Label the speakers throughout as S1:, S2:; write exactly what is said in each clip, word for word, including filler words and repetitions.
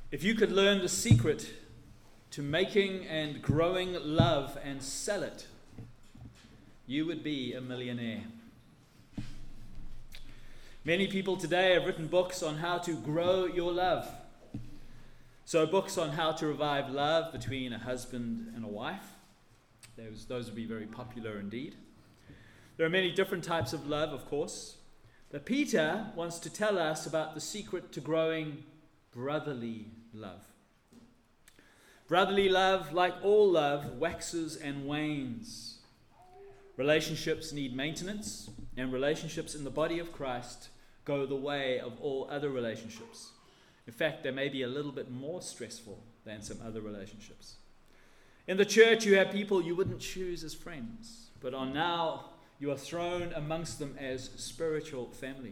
S1: If you could learn the secret to making and growing love and sell it, you would be a millionaire. Many people today have written books on how to grow your love. So books on how to revive love between a husband and a wife. Those, those would be very popular indeed. There are many different types of love, of course. But Peter wants to tell us about the secret to growing brotherly love. Brotherly love, like all love, waxes and wanes. Relationships need maintenance, and relationships in the body of Christ go the way of all other relationships. In fact, they may be a little bit more stressful than some other relationships. In the church, you have people you wouldn't choose as friends, but are now, you are thrown amongst them as spiritual family.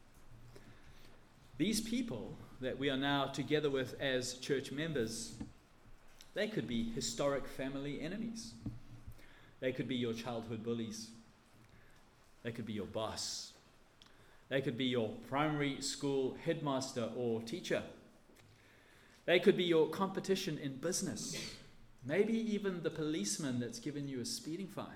S1: These people that we are now together with as church members, they could be historic family enemies. They could be your childhood bullies. They could be your boss. They could be your primary school headmaster or teacher. They could be your competition in business. Maybe even the policeman that's given you a speeding fine.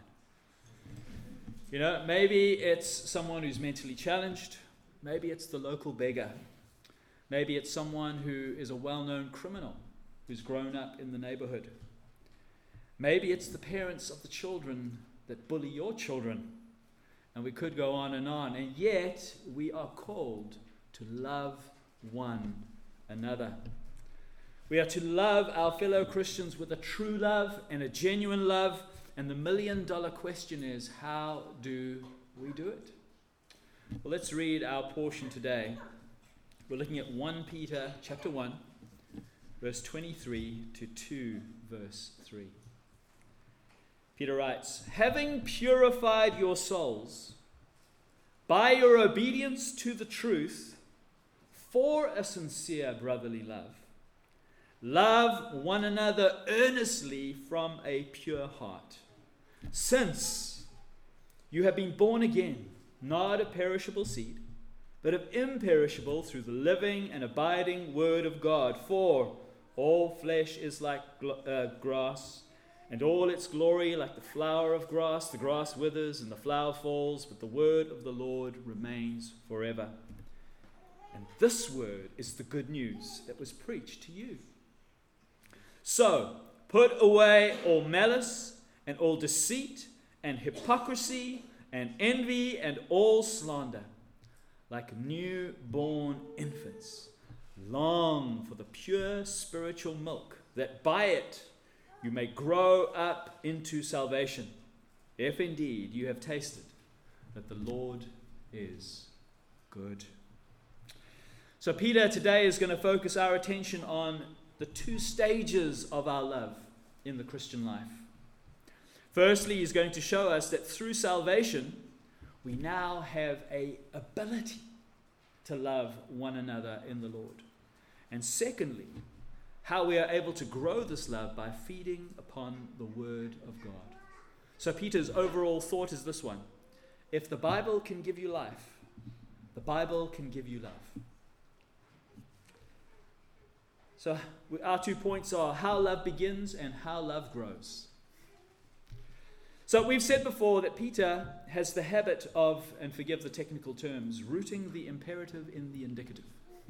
S1: You know, maybe it's someone who's mentally challenged. Maybe it's the local beggar. Maybe it's someone who is a well-known criminal who's grown up in the neighborhood. Maybe it's the parents of the children that bully your children. And we could go on and on. And yet, we are called to love one another. We are to love our fellow Christians with a true love and a genuine love. And the million dollar question is, how do we do it? Well, let's read our portion today. We're looking at First Peter chapter one, verse twenty-three to two, verse three. Peter writes, having purified your souls by your obedience to the truth for a sincere brotherly love, love one another earnestly from a pure heart, since you have been born again, not of perishable seed, but of imperishable through the living and abiding word of God. For all flesh is like uh, grass, and all its glory like the flower of grass. The grass withers and the flower falls, but the word of the Lord remains forever. And this word is the good news that was preached to you. So, put away all malice and all deceit and hypocrisy and envy and all slander. Like newborn infants, long for the pure spiritual milk, that by it you may grow up into salvation, if indeed you have tasted that the Lord is good. So Peter today is going to focus our attention on the two stages of our love in the Christian life. Firstly, he's going to show us that through salvation, we now have an ability to love one another in the Lord. And secondly, how we are able to grow this love by feeding upon the Word of God. So Peter's overall thought is this one: if the Bible can give you life, the Bible can give you love. So our two points are how love begins and how love grows. So we've said before that Peter has the habit of, and forgive the technical terms, rooting the imperative in the indicative.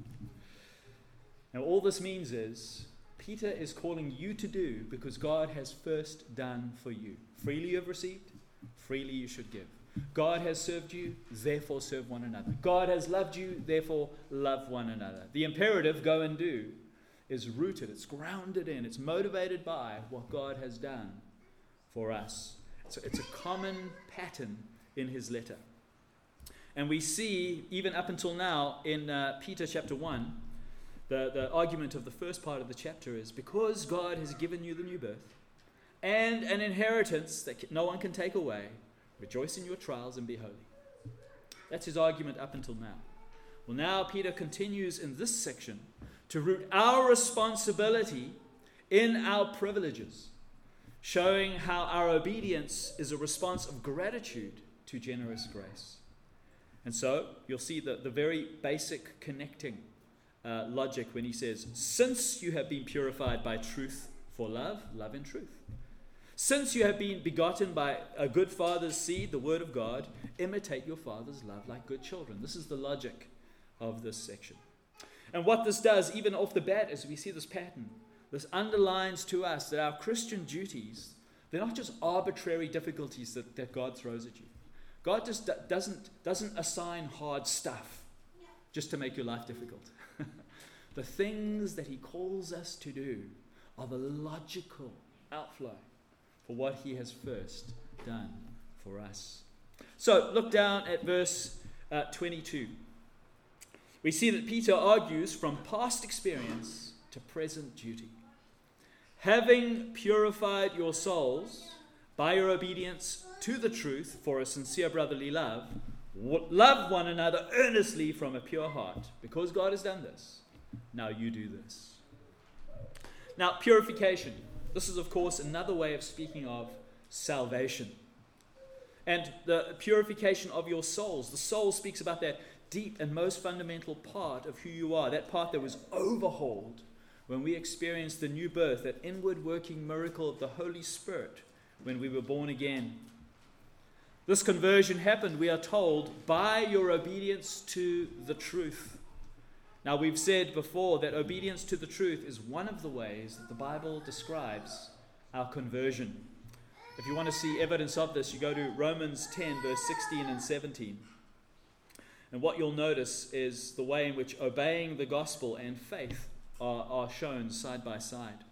S1: Now all this means is, Peter is calling you to do because God has first done for you. Freely you have received, freely you should give. God has served you, therefore serve one another. God has loved you, therefore love one another. The imperative, go and do, is rooted, it's grounded in, it's motivated by what God has done for us. So it's a common pattern in his letter. And we see, even up until now, in uh, Peter chapter one, the, the argument of the first part of the chapter is, because God has given you the new birth and an inheritance that no one can take away, rejoice in your trials and be holy. That's his argument up until now. Well, now Peter continues in this section to root our responsibility in our privileges, showing how our obedience is a response of gratitude to generous grace. And so you'll see that the very basic connecting uh, logic when he says, since you have been purified by truth for love, love in truth. Since you have been begotten by a good father's seed, the word of God, imitate your father's love like good children. This is the logic of this section. And what this does, even off the bat, as we see this pattern, this underlines to us that our Christian duties, they're not just arbitrary difficulties that, that God throws at you. God just do- doesn't, doesn't assign hard stuff just to make your life difficult. The things that he calls us to do are the logical outflow for what he has first done for us. So look down at verse uh, twenty-two. We see that Peter argues from past experience to present duty. Having purified your souls by your obedience to the truth for a sincere brotherly love, love one another earnestly from a pure heart. Because God has done this, now you do this. Now, purification. This is, of course, another way of speaking of salvation. And the purification of your souls. The soul speaks about that deep and most fundamental part of who you are, that part that was overhauled when we experienced the new birth, that inward working miracle of the Holy Spirit when we were born again. This conversion happened, we are told, by your obedience to the truth. Now, we've said before that obedience to the truth is one of the ways that the Bible describes our conversion. If you want to see evidence of this, you go to Romans ten, verse sixteen and seventeen. And what you'll notice is the way in which obeying the gospel and faith are, are shown side by side.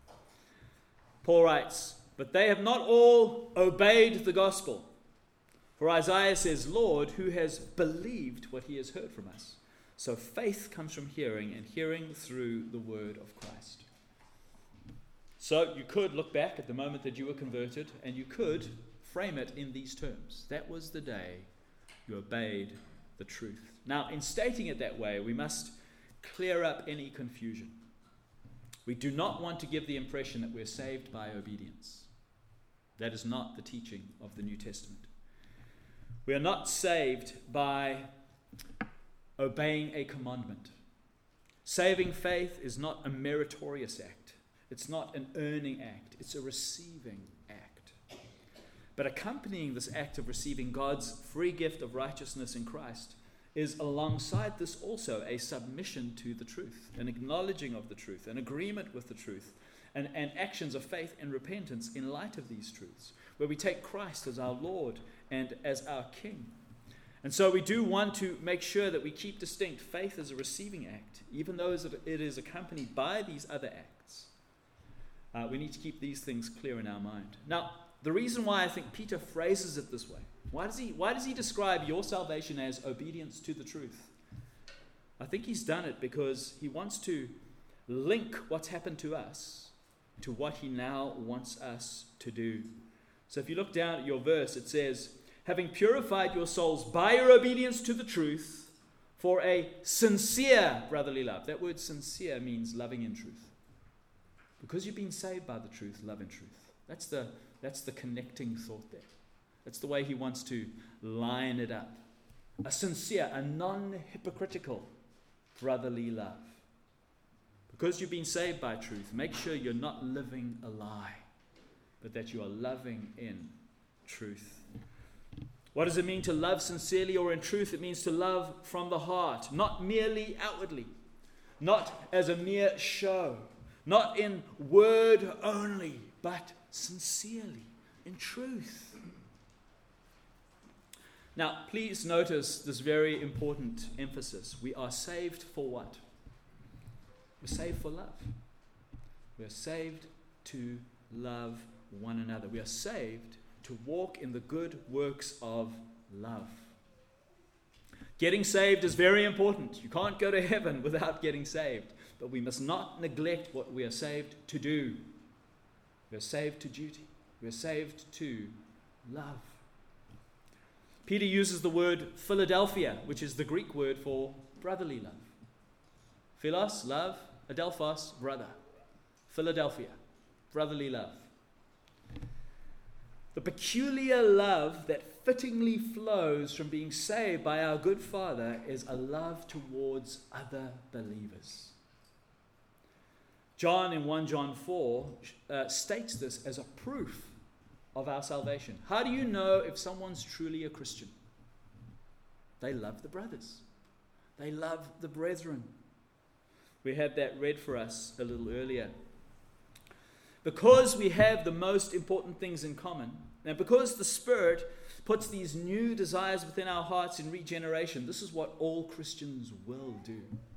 S1: Paul writes, but they have not all obeyed the gospel. For Isaiah says, Lord, who has believed what he has heard from us? So faith comes from hearing, and hearing through the word of Christ. So you could look back at the moment that you were converted, and you could frame it in these terms. That was the day you obeyed the truth. Now, in stating it that way, we must clear up any confusion. We do not want to give the impression that we're saved by obedience. That is not the teaching of the New Testament. We are not saved by obeying a commandment. Saving faith is not a meritorious act. It's not an earning act. It's a receiving act. But accompanying this act of receiving God's free gift of righteousness in Christ is alongside this also a submission to the truth, an acknowledging of the truth, an agreement with the truth, and, and actions of faith and repentance in light of these truths, where we take Christ as our Lord and as our King. And so we do want to make sure that we keep distinct faith as a receiving act, even though it is accompanied by these other acts. Uh, we need to keep these things clear in our mind. Now, the reason why I think Peter phrases it this way, why does he, why does he describe your salvation as obedience to the truth? I think he's done it because he wants to link what's happened to us to what he now wants us to do. So if you look down at your verse, it says, having purified your souls by your obedience to the truth for a sincere brotherly love. That word sincere means loving in truth. Because you've been saved by the truth, love in truth. That's the, that's the connecting thought there. That's the way he wants to line it up. A sincere, a non-hypocritical brotherly love. Because you've been saved by truth, make sure you're not living a lie, but that you are loving in truth. What does it mean to love sincerely or in truth? It means to love from the heart, not merely outwardly, not as a mere show, not in word only, but sincerely, in truth. Now, please notice this very important emphasis. We are saved for what? We're saved for love. We are saved to love one another. We are saved to walk in the good works of love. Getting saved is very important. You can't go to heaven without getting saved. But we must not neglect what we are saved to do. We are saved to duty. We are saved to love. Peter uses the word Philadelphia, which is the Greek word for brotherly love. Philos, love, adelphos, brother. Philadelphia, brotherly love. The peculiar love that fittingly flows from being saved by our good Father is a love towards other believers. John in First John four uh, states this as a proof of our salvation. How do you know if someone's truly a Christian? They love the brothers. They love the brethren. We had that read for us a little earlier. Because we have the most important things in common, and because the Spirit puts these new desires within our hearts in regeneration, this is what all Christians will do.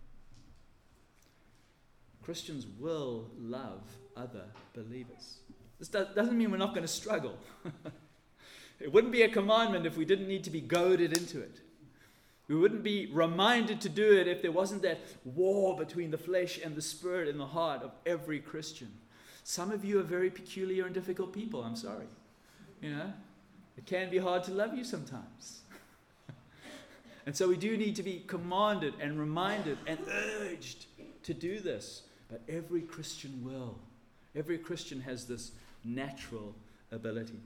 S1: Christians will love other believers. This doesn't mean we're not going to struggle. It wouldn't be a commandment if we didn't need to be goaded into it. We wouldn't be reminded to do it if there wasn't that war between the flesh and the Spirit in the heart of every Christian. Some of you are very peculiar and difficult people, I'm sorry. You know, it can be hard to love you sometimes. And so we do need to be commanded and reminded and urged to do this. But every Christian will. Every Christian has this natural ability.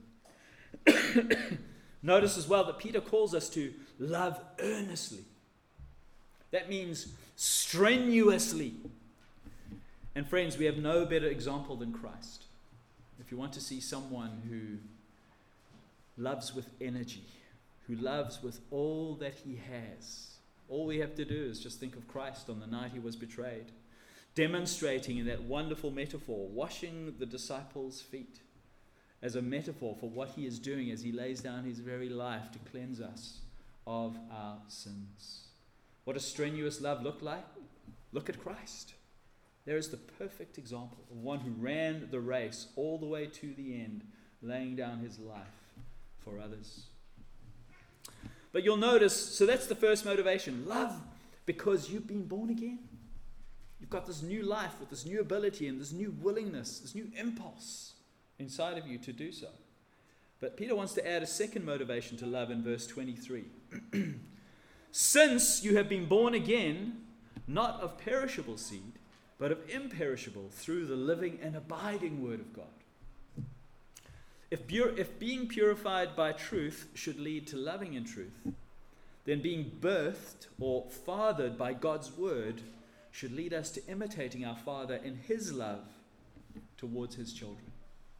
S1: Notice as well that Peter calls us to love earnestly. That means strenuously. And friends, we have no better example than Christ. If you want to see someone who loves with energy, who loves with all that he has, all we have to do is just think of Christ on the night he was betrayed, demonstrating in that wonderful metaphor, washing the disciples' feet as a metaphor for what he is doing as he lays down his very life to cleanse us of our sins. What does strenuous love look like? Look at Christ. There is the perfect example of one who ran the race all the way to the end, laying down his life for others. But you'll notice, so that's the first motivation. Love because you've been born again. You've got this new life with this new ability and this new willingness, this new impulse inside of you to do so. But Peter wants to add a second motivation to love in verse twenty-three. Since you have been born again, not of perishable seed, but of imperishable, through the living and abiding word of God. If, pure, if being purified by truth should lead to loving in truth, then being birthed or fathered by God's word should lead us to imitating our Father in his love towards his children.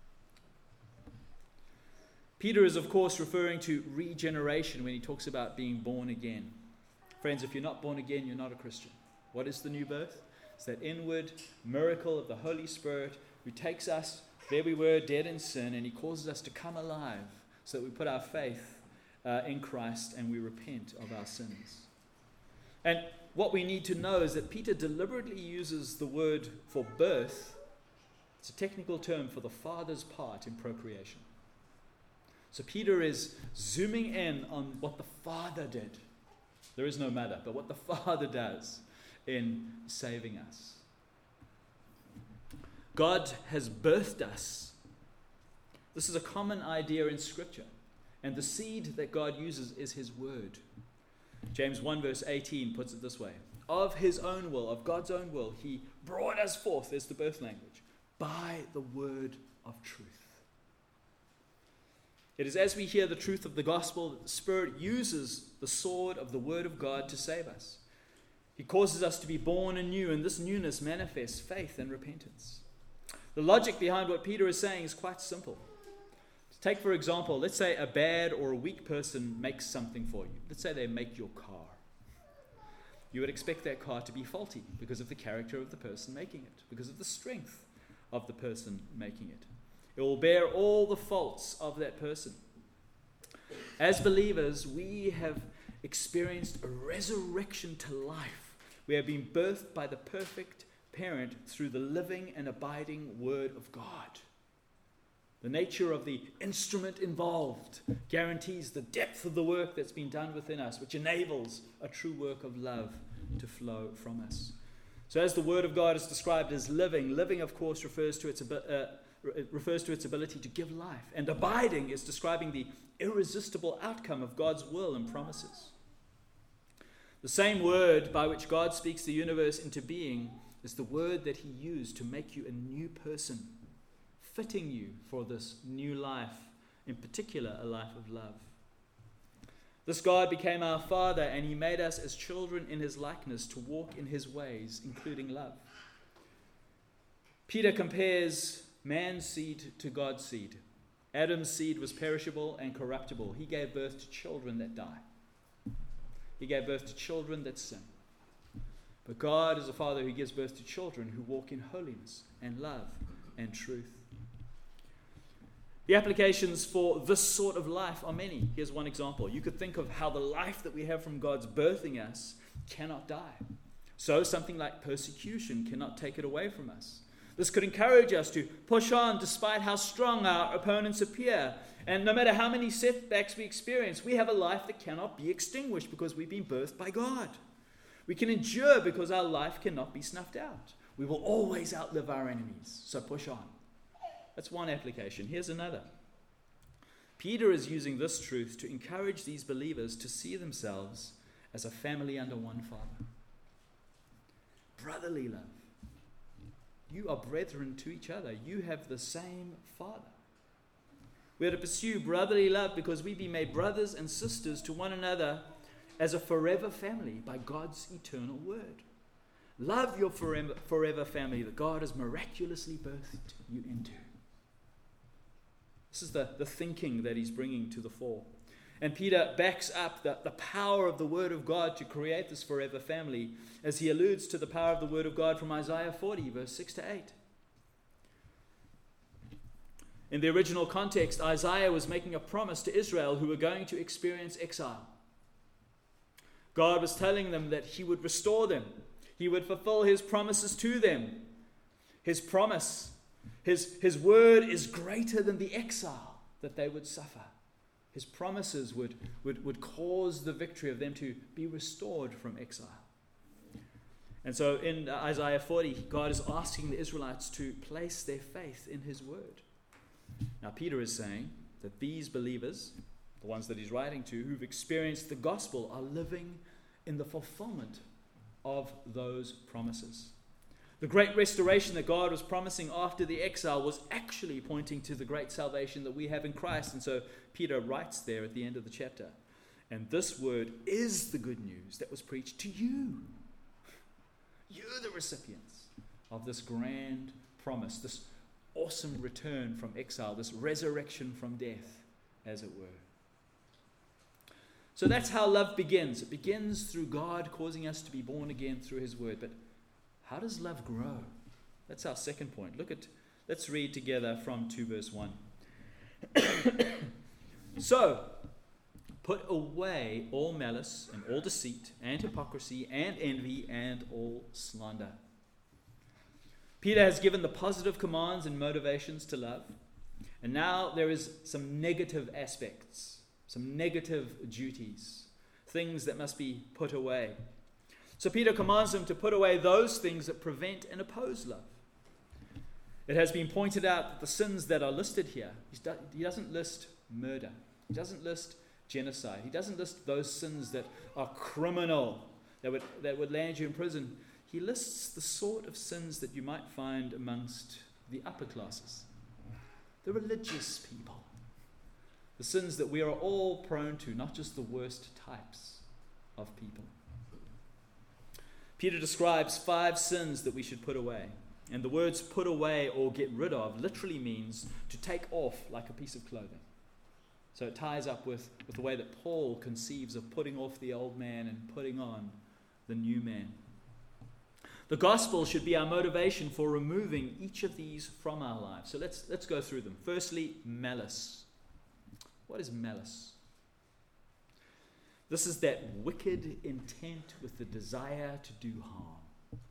S1: Peter is, of course, referring to regeneration when he talks about being born again. Friends, if you're not born again, you're not a Christian. What is the new birth? It's that inward miracle of the Holy Spirit who takes us, there we were, dead in sin, and he causes us to come alive so that we put our faith uh, in Christ and we repent of our sins. And what we need to know is that Peter deliberately uses the word for birth. It's a technical term for the father's part in procreation. So Peter is zooming in on what the Father did. There is no mother, but what the Father does in saving us. God has birthed us. This is a common idea in Scripture. And the seed that God uses is his word. James one verse eighteen puts it this way. Of his own will, of God's own will, he brought us forth, there's the birth language, by the word of truth. It is as we hear the truth of the gospel that the Spirit uses the sword of the word of God to save us. He causes us to be born anew, and this newness manifests faith and repentance. The logic behind what Peter is saying is quite simple. Take, for example, let's say a bad or a weak person makes something for you. Let's say they make your car. You would expect that car to be faulty because of the character of the person making it, because of the strength of the person making it. It will bear all the faults of that person. As believers, we have experienced a resurrection to life. We have been birthed by the perfect parent through the living and abiding word of God. The nature of the instrument involved guarantees the depth of the work that's been done within us, which enables a true work of love to flow from us. So as the word of God is described as living, living of course refers to its uh, It refers to its ability to give life. And abiding is describing the irresistible outcome of God's will and promises. The same word by which God speaks the universe into being is the word that he used to make you a new person, fitting you for this new life, in particular a life of love. This God became our Father, and he made us as children in his likeness to walk in his ways, including love. Peter compares man's seed to God's seed. Adam's seed was perishable and corruptible. He gave birth to children that die. He gave birth to children that sin. But God is a Father who gives birth to children who walk in holiness and love and truth. The applications for this sort of life are many. Here's one example. You could think of how the life that we have from God's birthing us cannot die. So something like persecution cannot take it away from us. This could encourage us to push on despite how strong our opponents appear. And no matter how many setbacks we experience, we have a life that cannot be extinguished because we've been birthed by God. We can endure because our life cannot be snuffed out. We will always outlive our enemies. So push on. That's one application. Here's another. Peter is using this truth to encourage these believers to see themselves as a family under one Father. Brotherly love. You are brethren to each other. You have the same Father. We are to pursue brotherly love because we be made brothers and sisters to one another as a forever family by God's eternal word. Love your forever, forever family that God has miraculously birthed you into. This is the, the thinking that he's bringing to the fore. And Peter backs up the, the power of the Word of God to create this forever family as he alludes to the power of the Word of God from Isaiah forty, verse six to eight. In the original context, Isaiah was making a promise to Israel who were going to experience exile. God was telling them that he would restore them. He would fulfill his promises to them. His promise, his, his word is greater than the exile that they would suffer. His promises would, would, would cause the victory of them to be restored from exile. And so in Isaiah forty, God is asking the Israelites to place their faith in his word. Now Peter is saying that these believers, the ones that he's writing to, who've experienced the gospel, are living in the fulfillment of those promises. The great restoration that God was promising after the exile was actually pointing to the great salvation that we have in Christ. And so Peter writes there at the end of the chapter, and this word is the good news that was preached to you. You're the recipients of this grand promise, this awesome return from exile, this resurrection from death, as it were. So that's how love begins. It begins through God causing us to be born again through his word. But how does love grow? That's our second point. Look at, let's read together from two verse one. So, put away all malice and all deceit and hypocrisy and envy and all slander. Peter has given the positive commands and motivations to love. And now there is some negative aspects. Some negative duties, things that must be put away. So Peter commands them to put away those things that prevent and oppose love. It has been pointed out that the sins that are listed here, he doesn't list murder. He doesn't list genocide. He doesn't list those sins that are criminal, that would, that would land you in prison. He lists the sort of sins that you might find amongst the upper classes, the religious people. The sins that we are all prone to, not just the worst types of people. Peter describes five sins that we should put away. And the words put away or get rid of literally means to take off like a piece of clothing. So it ties up with, with the way that Paul conceives of putting off the old man and putting on the new man. The gospel should be our motivation for removing each of these from our lives. So let's, let's go through them. Firstly, malice. What is malice? This is that wicked intent with the desire to do harm.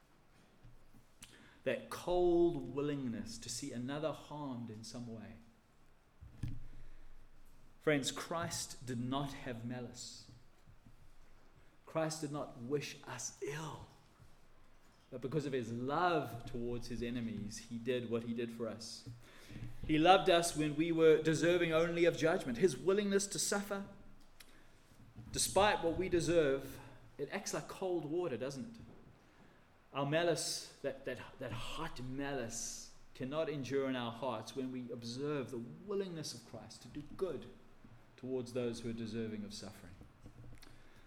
S1: That cold willingness to see another harmed in some way. Friends, Christ did not have malice. Christ did not wish us ill. But because of his love towards his enemies, he did what he did for us. He loved us when we were deserving only of judgment. His willingness to suffer, despite what we deserve, it acts like cold water, doesn't it? Our malice, that, that, that hot malice, cannot endure in our hearts when we observe the willingness of Christ to do good towards those who are deserving of suffering.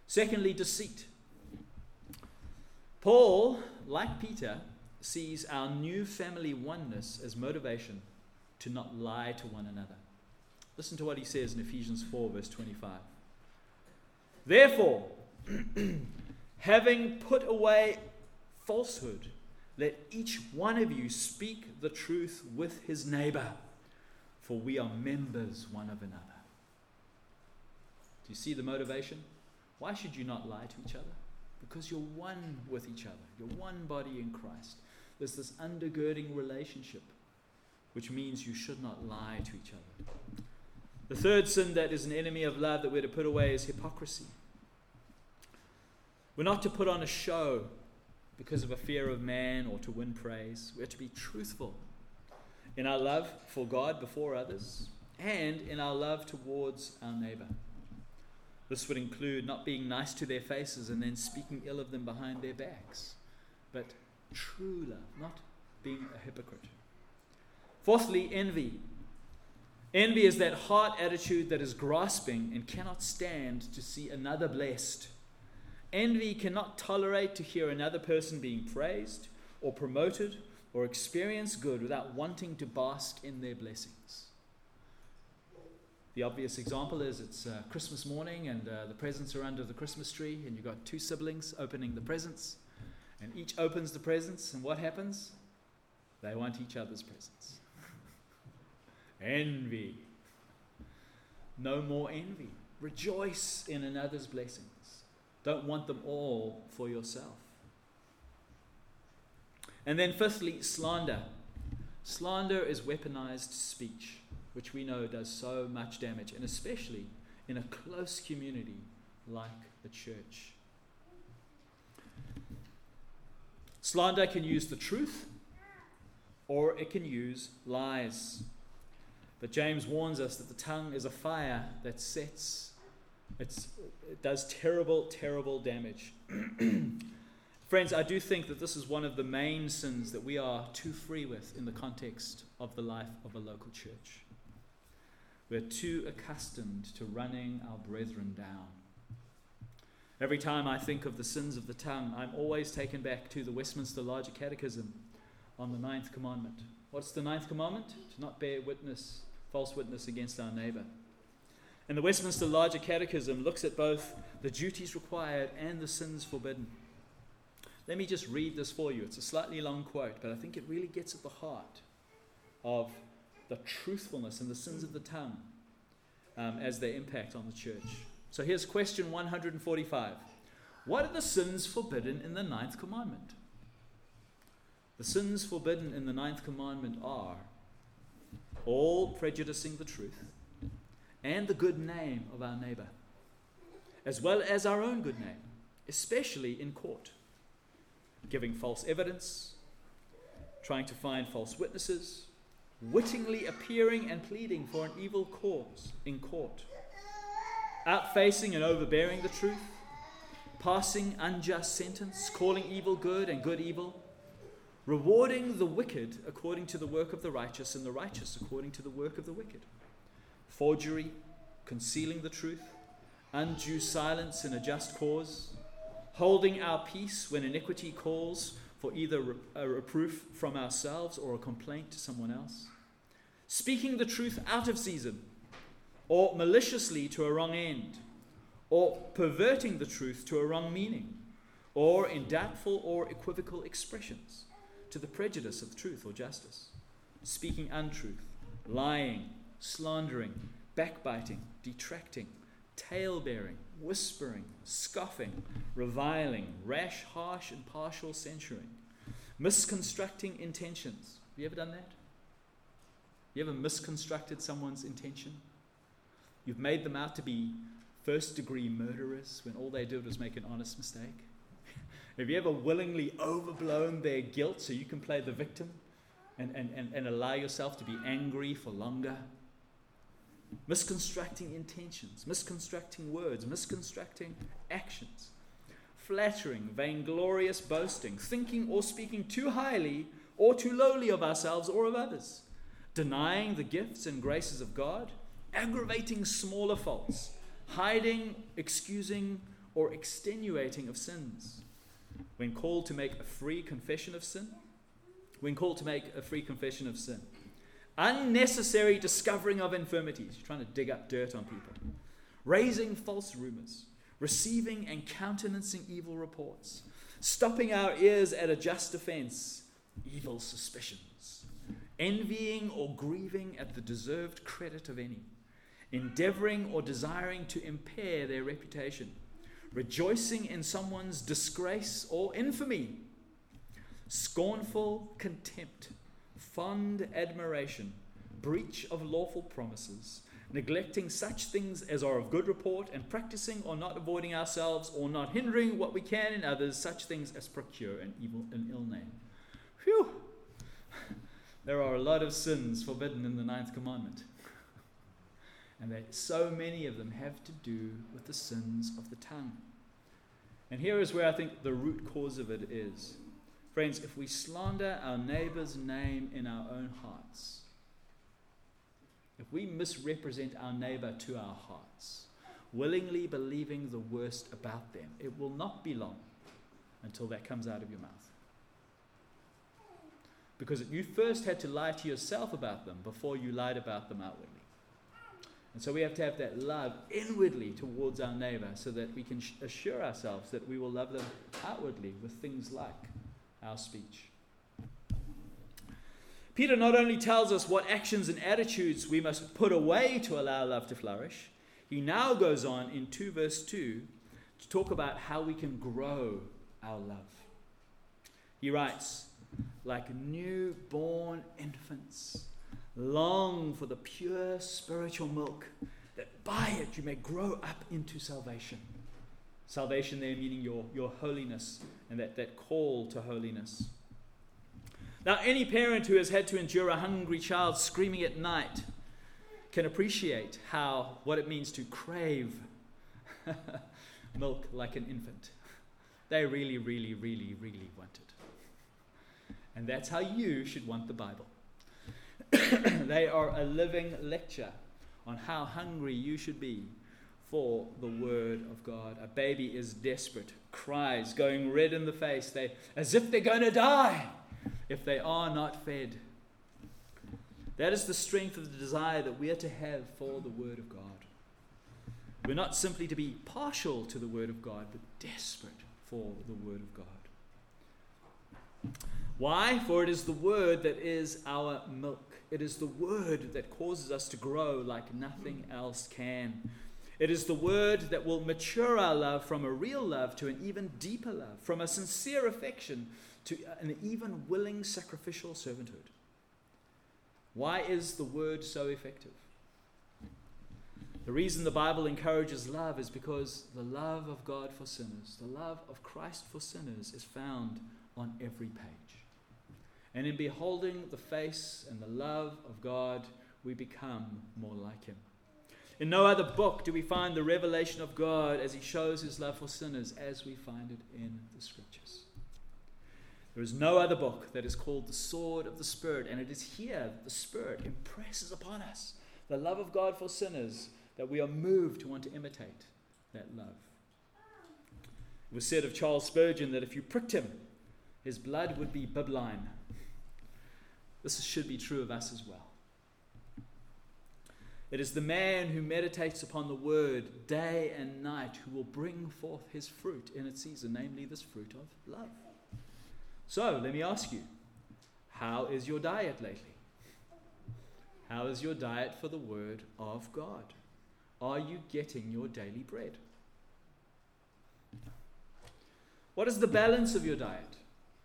S1: Secondly, deceit. Paul, like Peter, sees our new family oneness as motivation to not lie to one another. Listen to what he says in Ephesians four, verse twenty-five. Therefore, having put away falsehood, let each one of you speak the truth with his neighbor, for we are members one of another. Do you see the motivation? Why should you not lie to each other? Because you're one with each other. You're one body in Christ. There's this undergirding relationship, which means you should not lie to each other. The third sin that is an enemy of love that we're to put away is hypocrisy. We're not to put on a show because of a fear of man or to win praise. We're to be truthful in our love for God before others and in our love towards our neighbor. This would include not being nice to their faces and then speaking ill of them behind their backs, but true love, not being a hypocrite. Fourthly, envy. Envy is that heart attitude that is grasping and cannot stand to see another blessed. Envy cannot tolerate to hear another person being praised or promoted or experience good without wanting to bask in their blessings. The obvious example is it's uh, Christmas morning and uh, the presents are under the Christmas tree and you've got two siblings opening the presents and each opens the presents and what happens? They want each other's presents. Envy. No more envy. Rejoice in another's blessings. Don't want them all for yourself. And then fifthly, slander. Slander is weaponized speech, which we know does so much damage, and especially in a close community like the church. Slander can use the truth, or it can use lies. But James warns us that the tongue is a fire that sets, it's, it does terrible, terrible damage. Friends, I do think that this is one of the main sins that we are too free with in the context of the life of a local church. We're too accustomed to running our brethren down. Every time I think of the sins of the tongue, I'm always taken back to the Westminster Larger Catechism on the ninth commandment. What's the ninth commandment? To not bear witness, false witness against our neighbor. And the Westminster Larger Catechism looks at both the duties required and the sins forbidden. Let me just read this for you. It's a slightly long quote, but I think it really gets at the heart of the truthfulness and the sins of the tongue um, as they impact on the church. So here's question one hundred forty-five. What are the sins forbidden in the ninth commandment? The sins forbidden in the ninth commandment are all prejudicing the truth and the good name of our neighbor, as well as our own good name, especially in court, giving false evidence, trying to find false witnesses, wittingly appearing and pleading for an evil cause in court, outfacing and overbearing the truth, passing unjust sentence, calling evil good and good evil, rewarding the wicked according to the work of the righteous and the righteous according to the work of the wicked, forgery, concealing the truth, undue silence in a just cause, holding our peace when iniquity calls for either a reproof from ourselves or a complaint to someone else, speaking the truth out of season, or maliciously to a wrong end, or perverting the truth to a wrong meaning, or in doubtful or equivocal expressions to the prejudice of truth or justice, speaking untruth, lying, slandering, backbiting, detracting, tale-bearing, whispering, scoffing, reviling, rash, harsh, and partial censuring, misconstructing intentions. Have you ever done that? You ever misconstructed someone's intention? You've made them out to be first-degree murderers when all they did was make an honest mistake? Have you ever willingly overblown their guilt so you can play the victim and, and, and, and allow yourself to be angry for longer? Misconstructing intentions, misconstructing words, misconstructing actions, flattering, vainglorious boasting, thinking or speaking too highly or too lowly of ourselves or of others, denying the gifts and graces of God, aggravating smaller faults, hiding, excusing, or extenuating of sins. When called to make a free confession of sin, when called to make a free confession of sin, unnecessary discovering of infirmities, you're trying to dig up dirt on people, raising false rumors, receiving and countenancing evil reports, stopping our ears at a just defense, evil suspicions, envying or grieving at the deserved credit of any, endeavoring or desiring to impair their reputation, rejoicing in someone's disgrace or infamy, scornful contempt, fond admiration, breach of lawful promises, neglecting such things as are of good report, and practicing or not avoiding ourselves or not hindering what we can in others, such things as procure an evil, an ill name. Phew! There are a lot of sins forbidden in the ninth commandment. And that so many of them have to do with the sins of the tongue. And here is where I think the root cause of it is. Friends, if we slander our neighbor's name in our own hearts, if we misrepresent our neighbor to our hearts, willingly believing the worst about them, it will not be long until that comes out of your mouth. Because you first had to lie to yourself about them before you lied about them outwardly. And so we have to have that love inwardly towards our neighbor so that we can assure ourselves that we will love them outwardly with things like our speech. Peter not only tells us what actions and attitudes we must put away to allow love to flourish, he now goes on in two verse two to talk about how we can grow our love. He writes, like newborn infants, long for the pure spiritual milk, that by it you may grow up into salvation. Salvation there meaning your, your holiness and that, that call to holiness. Now, any parent who has had to endure a hungry child screaming at night can appreciate how what it means to crave milk like an infant. They really, really, really, really want it. And that's how you should want the Bible. They are a living lecture on how hungry you should be for the Word of God. A baby is desperate, cries, going red in the face, they as if they're going to die if they are not fed. That is the strength of the desire that we are to have for the Word of God. We're not simply to be partial to the Word of God, but desperate for the Word of God. Why? For it is the Word that is our milk. It is the Word that causes us to grow like nothing else can. It is the Word that will mature our love from a real love to an even deeper love, from a sincere affection to an even willing sacrificial servanthood. Why is the Word so effective? The reason the Bible encourages love is because the love of God for sinners, the love of Christ for sinners, is found on every page. And in beholding the face and the love of God, we become more like Him. In no other book do we find the revelation of God as He shows His love for sinners as we find it in the Scriptures. There is no other book that is called the sword of the Spirit, and it is here that the Spirit impresses upon us the love of God for sinners, that we are moved to want to imitate that love. It was said of Charles Spurgeon that if you pricked him, his blood would be bibline. This should be true of us as well. It is the man who meditates upon the Word day and night who will bring forth his fruit in its season, namely this fruit of love. So, let me ask you, how is your diet lately? How is your diet for the Word of God? Are you getting your daily bread? What is the balance of your diet?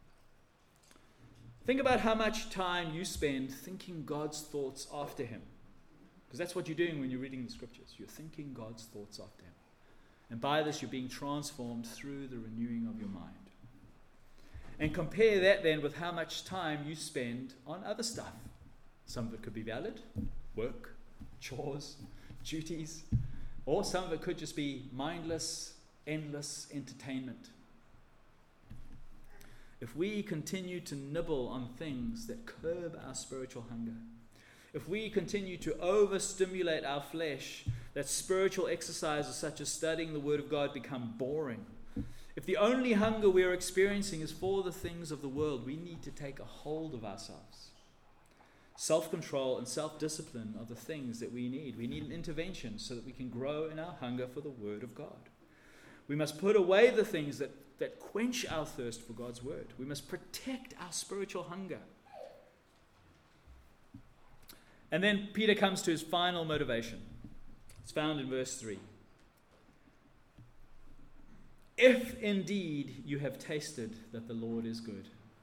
S1: Think about how much time you spend thinking God's thoughts after Him. Because that's what you're doing when you're reading the Scriptures. You're thinking God's thoughts after Him. And by this, you're being transformed through the renewing of your mind. And compare that then with how much time you spend on other stuff. Some of it could be valid, work, chores, duties, or some of it could just be mindless, endless entertainment. If we continue to nibble on things that curb our spiritual hunger, if we continue to overstimulate our flesh that spiritual exercises such as studying the Word of God become boring, if the only hunger we are experiencing is for the things of the world, we need to take a hold of ourselves. Self-control and self-discipline are the things that we need. We need an intervention so that we can grow in our hunger for the Word of God. We must put away the things that, that quench our thirst for God's Word. We must protect our spiritual hunger. And then Peter comes to his final motivation. It's found in verse three. If indeed you have tasted that the Lord is good.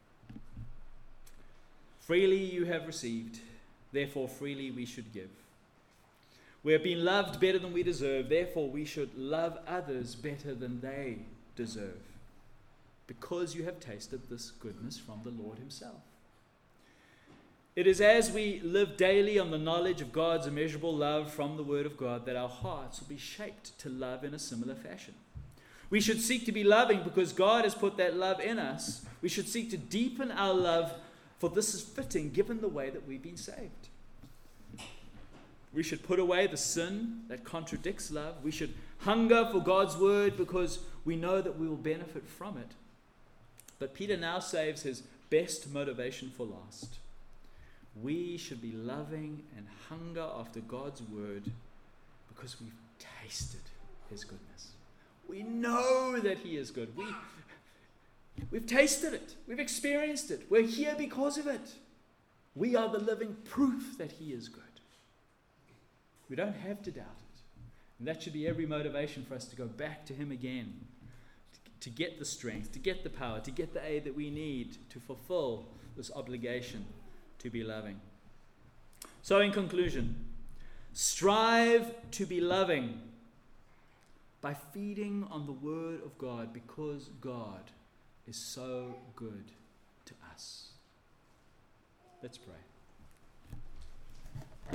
S1: Freely you have received, therefore freely we should give. We have been loved better than we deserve, therefore we should love others better than they deserve, because you have tasted this goodness from the Lord himself. It is as we live daily on the knowledge of God's immeasurable love from the Word of God that our hearts will be shaped to love in a similar fashion. We should seek to be loving because God has put that love in us. We should seek to deepen our love, for this is fitting given the way that we've been saved. We should put away the sin that contradicts love. We should hunger for God's Word because we know that we will benefit from it. But Peter now saves his best motivation for last. We should be loving and hunger after God's Word because we've tasted his goodness. We know that he is good. We, we've tasted it. We've experienced it. We're here because of it. We are the living proof that he is good. We don't have to doubt it. And that should be every motivation for us to go back to him again, to, to get the strength, to get the power, to get the aid that we need to fulfill this obligation to be loving. So in conclusion, strive to be loving by feeding on the Word of God, because God is so good to us. Let's pray.